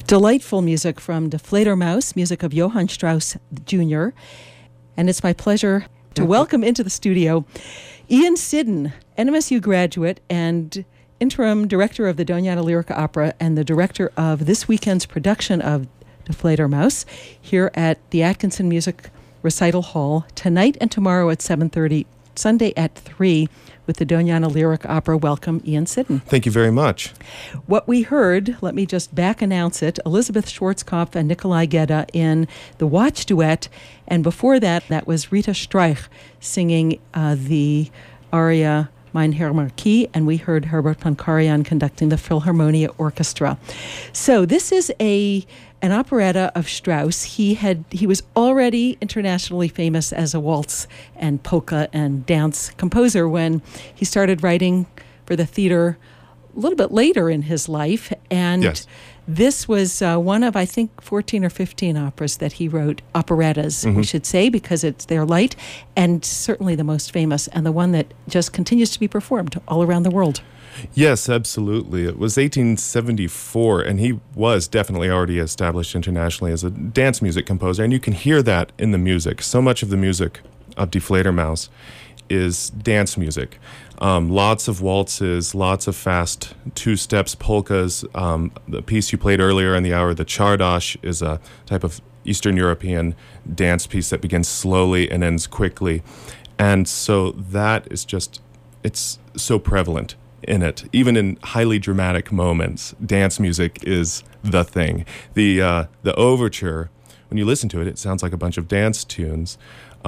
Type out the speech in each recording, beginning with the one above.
Delightful music from Die Fledermaus, music of Johann Strauss Jr. And it's my pleasure to welcome into the studio Ian Siddon, NMSU graduate and interim director of the Doñana Lyrica Opera and the director of this weekend's production of Die Fledermaus here at the Atkinson Music Recital Hall tonight and tomorrow at 7:30, Sunday at 3 with the Doñana Lyrica Opera. Welcome, Ian Siddon. Thank you very much. What we heard, let me just back announce it, Elizabeth Schwarzkopf and Nikolai Gedda in the Watch Duet, and before that, that was Rita Streich singing the aria Mein Herr Marquis, and we heard Herbert Pankarian conducting the Philharmonia Orchestra. So this is an operetta of Strauss. He was already internationally famous as a waltz and polka and dance composer when he started writing for the theater a little bit later in his life. And yes. This was one of, I think, 14 or 15 operas that he wrote, operettas, we should say, because they're light, and certainly the most famous, and the one that just continues to be performed all around the world. Yes, absolutely. It was 1874, and he was definitely already established internationally as a dance music composer, and you can hear that in the music. So much of the music of Die Fledermaus is dance music. Lots of waltzes, lots of fast two-steps, polkas. The piece you played earlier in the hour, the Czardas, is a type of Eastern European dance piece that begins slowly and ends quickly. And so that is just, it's so prevalent in it. Even in highly dramatic moments, dance music is the thing. The overture, when you listen to it, it sounds like a bunch of dance tunes,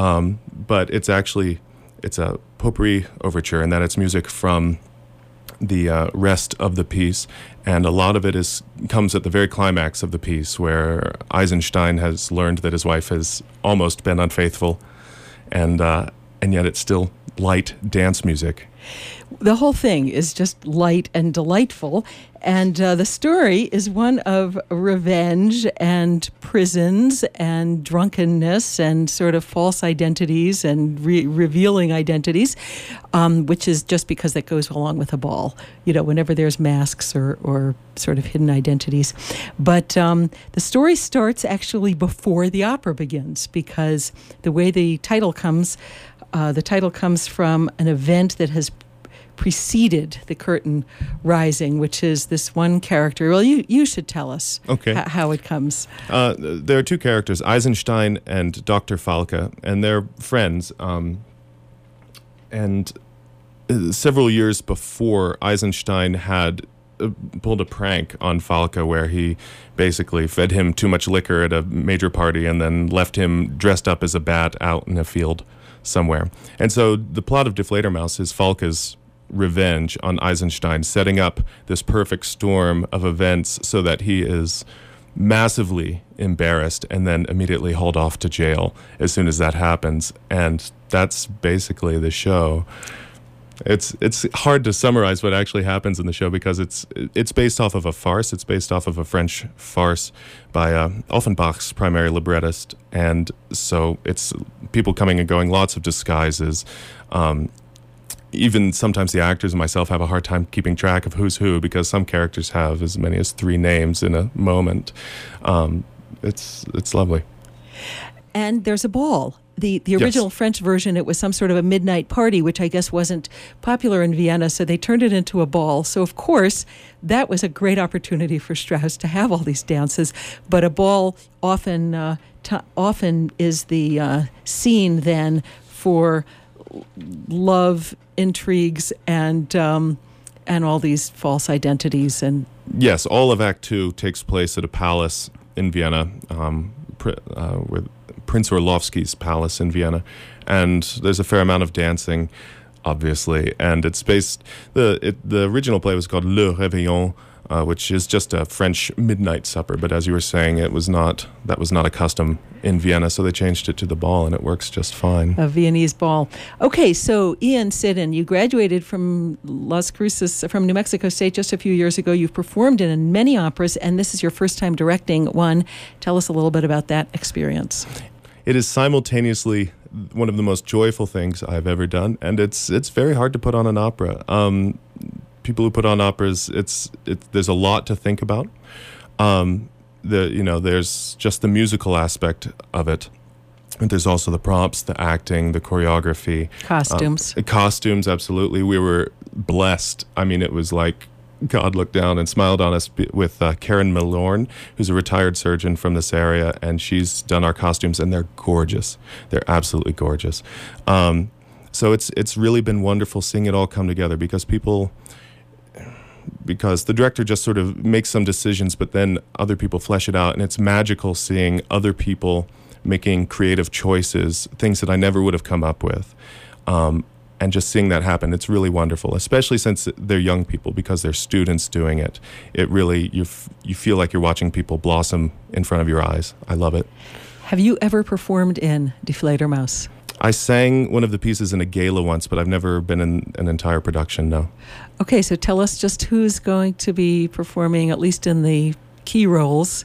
but it's a potpourri overture, and that it's music from the rest of the piece, and a lot of it comes at the very climax of the piece, where Eisenstein has learned that his wife has almost been unfaithful, and yet it's still light dance music. The whole thing is just light and delightful, and the story is one of revenge and prisons and drunkenness and sort of false identities and revealing identities, which is just because that goes along with a ball, whenever there's masks or sort of hidden identities. But the story starts actually before the opera begins, because the way the title comes from an event that has preceded the curtain rising, which is this one character. Well, you should tell us how it comes. There are two characters, Eisenstein and Dr. Falke, and they're friends. And several years before, Eisenstein had pulled a prank on Falke where he basically fed him too much liquor at a major party and then left him dressed up as a bat out in a field somewhere. And so the plot of Die Fledermaus is Falke's revenge on Eisenstein, setting up this perfect storm of events so that he is massively embarrassed and then immediately hauled off to jail as soon as that happens. And that's basically the show. It's hard to summarize what actually happens in the show because it's based off of a farce. It's based off of a French farce by Offenbach's primary librettist, and so it's people coming and going, lots of disguises. Even sometimes the actors and myself have a hard time keeping track of who's who because some characters have as many as 3 names in a moment. It's lovely. And there's a ball. The original Yes. French version, it was some sort of a midnight party, which I guess wasn't popular in Vienna, so they turned it into a ball. So, of course, that was a great opportunity for Strauss to have all these dances. But a ball often is the scene then for love, intrigues, and all these false identities. And yes, all of Act 2 takes place at a palace in Vienna, with Prince Orlovsky's palace in Vienna, and there's a fair amount of dancing, obviously, and it's based. The original play was called Le Réveillon, which is just a French midnight supper. But as you were saying, that was not a custom in Vienna, so they changed it to the ball, and it works just fine. A Viennese ball. Okay, so Ian Siddon, you graduated from Las Cruces, from New Mexico State just a few years ago. You've performed in many operas, and this is your first time directing one. Tell us a little bit about that experience. It is simultaneously one of the most joyful things I've ever done, and it's very hard to put on an opera. People who put on operas, there's a lot to think about. there's just the musical aspect of it. And there's also the props, the acting, the choreography. Costumes. Absolutely. We were blessed. I mean, it was like God looked down and smiled on us with Karen Milorn, who's a retired surgeon from this area, and she's done our costumes, and they're gorgeous. They're absolutely gorgeous. So it's really been wonderful seeing it all come together because the director just sort of makes some decisions, but then other people flesh it out, and it's magical seeing other people making creative choices, things that I never would have come up with. And just seeing that happen, it's really wonderful, especially since they're young people, because they're students doing it. It really, you feel like you're watching people blossom in front of your eyes. I love it. Have you ever performed in Die Fledermaus? I sang one of the pieces in a gala once, but I've never been in an entire production, no. Okay, so tell us just who's going to be performing, at least in the key roles.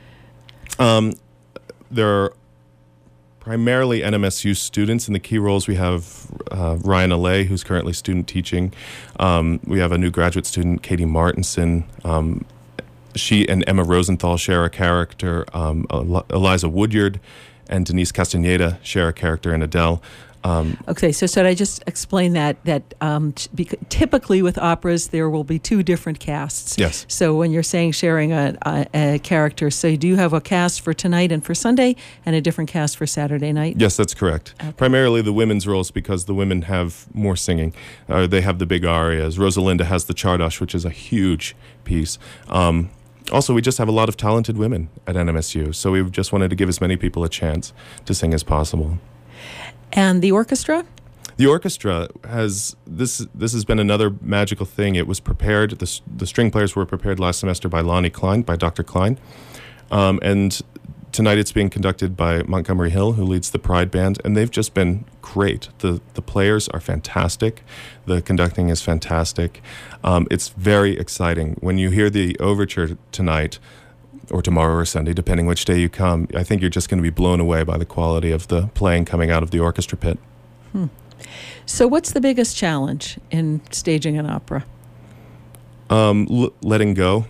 There are primarily NMSU students. In the key roles, we have Ryan Allais, who's currently student teaching. We have a new graduate student, Katie Martinson. She and Emma Rosenthal share a character. Eliza Woodyard and Denise Castaneda share a character in Adele. Okay, so should I just explain that typically with operas there will be two different casts. Yes. So when you're saying sharing a character, so you do have a cast for tonight and for Sunday, and a different cast for Saturday night? Yes, that's correct. Okay. Primarily the women's roles, because the women have more singing. They have the big arias. Rosalinda has the Czardas, which is a huge piece. Also, we just have a lot of talented women at NMSU, so we just wanted to give as many people a chance to sing as possible. And the orchestra? The orchestra has this has been another magical thing. It was prepared, the string players were prepared last semester by Lonnie Klein, by Dr. Klein. And tonight it's being conducted by Montgomery Hill, who leads the Pride Band, and they've just been great. The players are fantastic. The conducting is fantastic. It's very exciting. When you hear the overture tonight, or tomorrow or Sunday, depending which day you come, I think you're just going to be blown away by the quality of the playing coming out of the orchestra pit. So what's the biggest challenge in staging an opera? Letting go.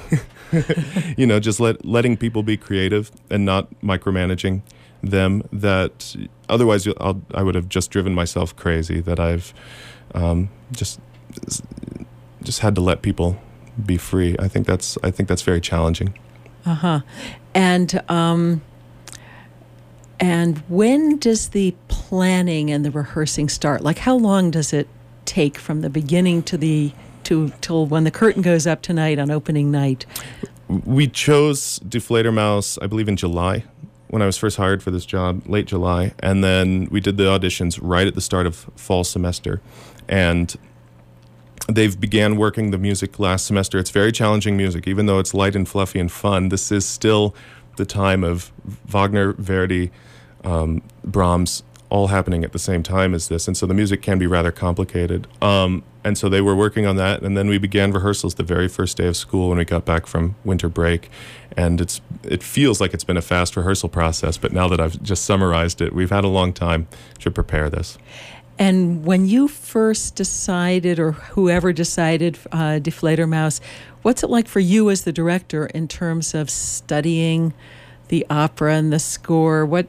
Just letting people be creative and not micromanaging them. That otherwise I would have just driven myself crazy. That I've just had to let people be free. I think that's very challenging. And when does the planning and the rehearsing start? Like, how long does it take from the beginning till when the curtain goes up tonight on opening night? We chose Die Fledermaus, I believe, in July, when I was first hired for this job, late July, and then we did the auditions right at the start of fall semester, and they've began working the music last semester. It's very challenging music, even though it's light and fluffy and fun. This is still the time of Wagner, Verdi, Brahms, all happening at the same time as this, and so the music can be rather complicated. And so they were working on that, and then we began rehearsals the very first day of school when we got back from winter break. And it feels like it's been a fast rehearsal process, but now that I've just summarized it, we've had a long time to prepare this. And when you first decided, or whoever decided, Die Fledermaus, what's it like for you as the director in terms of studying the opera and the score? What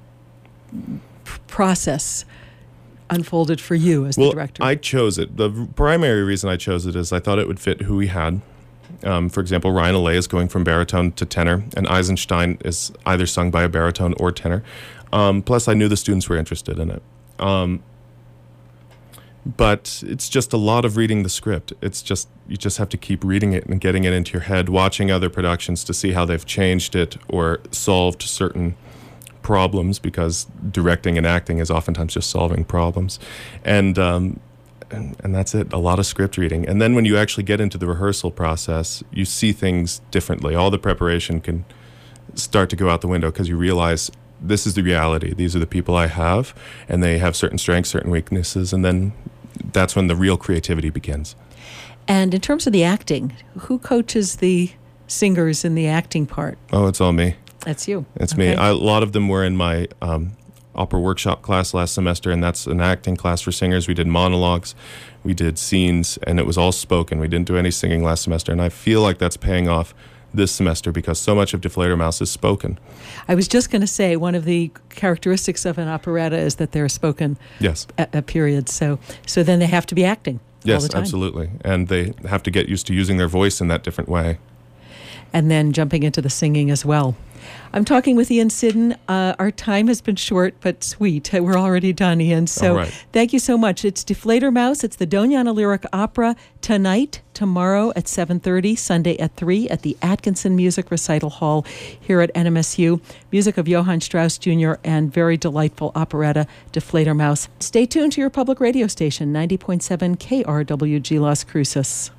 process unfolded for you as the director? I chose it. The primary reason I chose it is I thought it would fit who we had. For example, Ryan Allais is going from baritone to tenor, and Eisenstein is either sung by a baritone or tenor. Plus, I knew the students were interested in it. But it's just a lot of reading the script. You just have to keep reading it and getting it into your head, watching other productions to see how they've changed it or solved certain problems, because directing and acting is oftentimes just solving problems. And that's it, a lot of script reading. And then when you actually get into the rehearsal process, you see things differently. All the preparation can start to go out the window because you realize this is the reality. These are the people I have, and they have certain strengths, certain weaknesses, and then that's when the real creativity begins. And in terms of the acting, who coaches the singers in the acting part? Oh, it's all me. That's you. It's me. A lot of them were in my opera workshop class last semester, and that's an acting class for singers. We did monologues, we did scenes, and it was all spoken. We didn't do any singing last semester, and I feel like that's paying off this semester because so much of Die Fledermaus is spoken. I was just going to say one of the characteristics of an operetta is that they're spoken Yes. a period. So then they have to be acting all Yes, the time. absolutely. And they have to get used to using their voice in that different way. And then jumping into the singing as well. I'm talking with Ian Siddon. Our time has been short but sweet. We're already done, Ian. So All right. Thank you so much. It's Die Fledermaus. It's the Doñana Lyric Opera tonight, tomorrow at 7:30, Sunday at 3 at the Atkinson Music Recital Hall here at NMSU. Music of Johann Strauss Jr. and very delightful operetta, Die Fledermaus. Stay tuned to your public radio station, 90.7 KRWG Las Cruces.